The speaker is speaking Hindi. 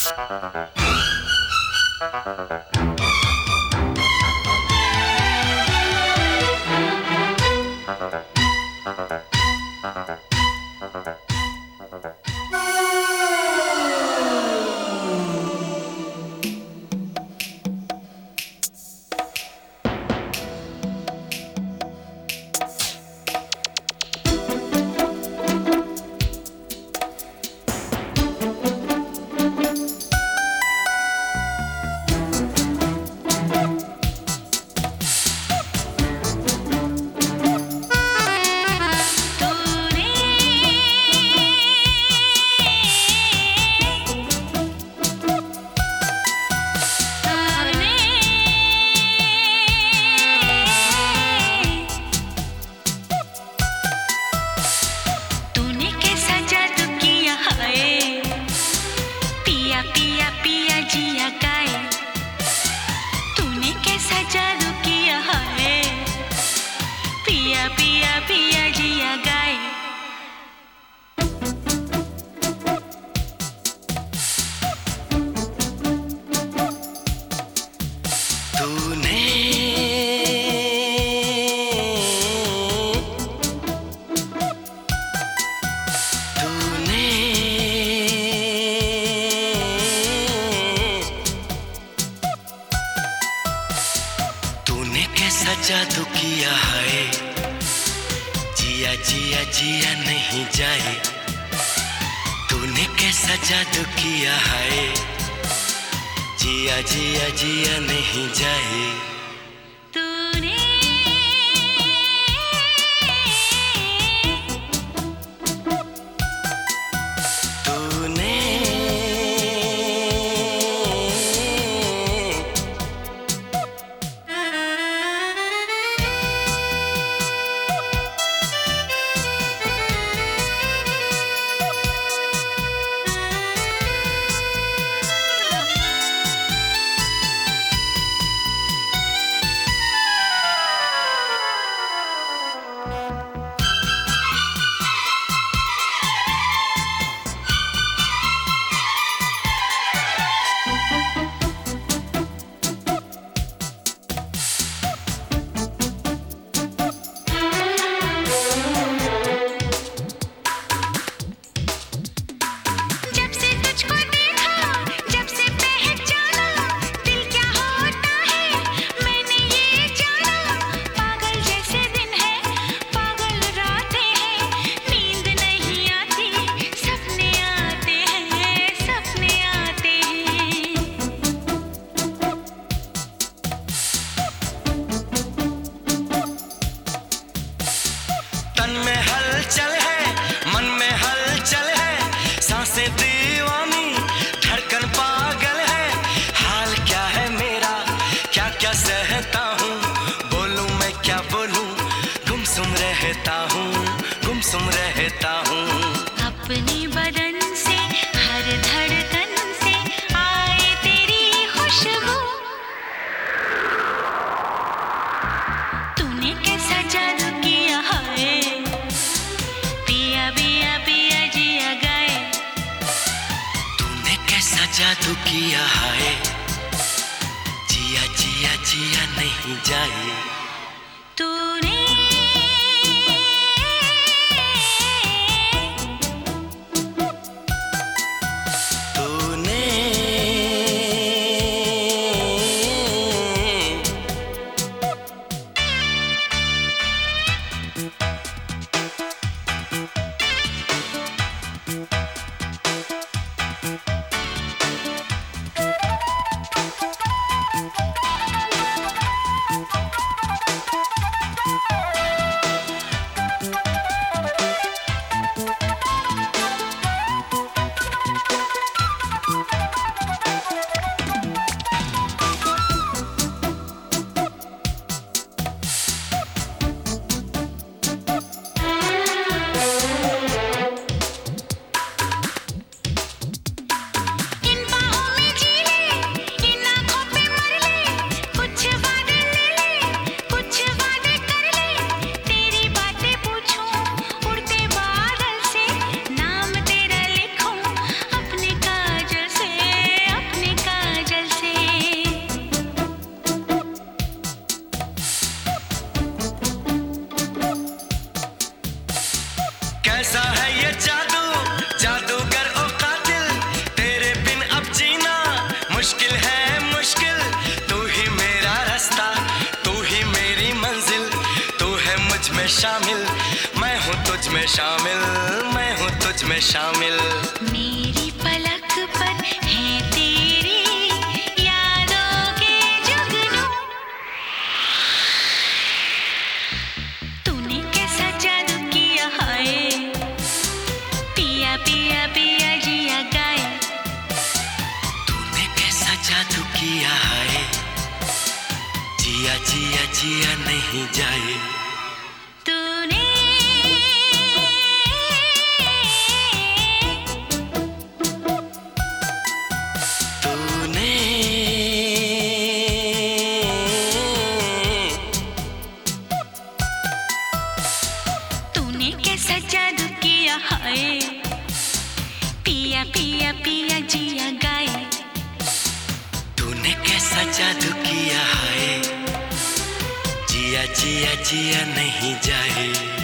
कैसा जादू किया है, जिया जिया जिया नहीं जाए। तूने कैसा जादू किया है, जिया जिया जिया नहीं जाए। हलचल है, मन में हलचल है, सांसें दीवानी, धड़कन पागल है। हाल क्या है मेरा, क्या क्या सहता हूँ, बोलूँ मैं क्या बोलूँ, गुमसुम रहता हूँ, गुमसुम रहता हूँ। अपनी बदन से हर धड़कन से आए तेरी खुशबू। तूने कैसा जादू किया है, पिया पिया पिया जिया गए। तूने कैसा जादू किया है, जिया जिया जिया नहीं जाए। तूने शामिल, मैं हूँ तुझ में शामिल। मेरी पलक पर है तेरी यादों के जुगनू। तूने कैसा जादू किया हाय, पिया पिया पिया जिया गाए। तूने कैसा जादू किया है, जिया जिया जिया नहीं जाए। तूने तूने तूने कैसा जादू किया हाय, पिया पिया पिया जिया गाए। तूने कैसा जादू किया है, जिया जिया जिया नहीं जाए।